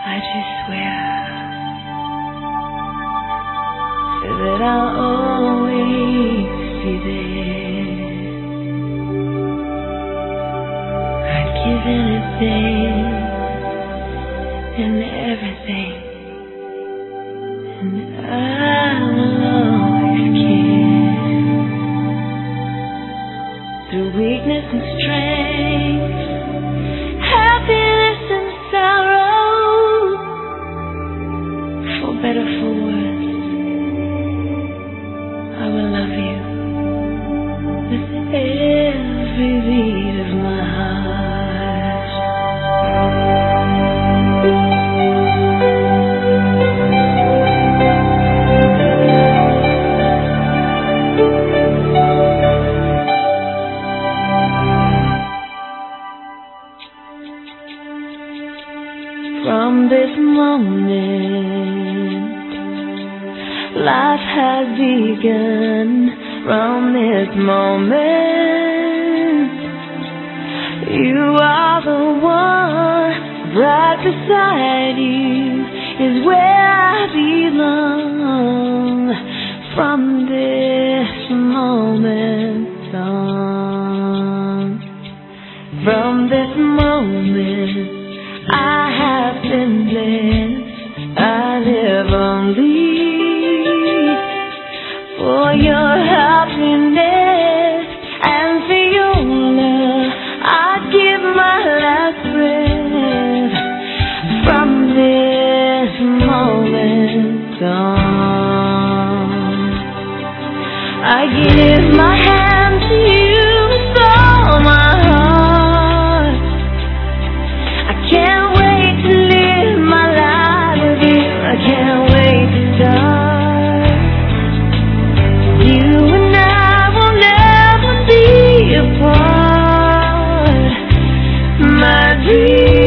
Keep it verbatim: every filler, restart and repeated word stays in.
I just swear that I'll always be there. I'd give anything and everything, and I will always care. Through weakness and strength, happiness and sorrow, for better, for worse, I will love you with every beat of my heart. From this moment, life has begun. From this moment, you are the one. Right beside you is where I belong. From this moment on, from this moment, I have been blessed. I live only for your happiness and for your love. I'd give my last breath. From this moment on, I give my hand to you with all my heart. I can't wait to live my life with you. I can't wait to start. You and I will never be apart. My dream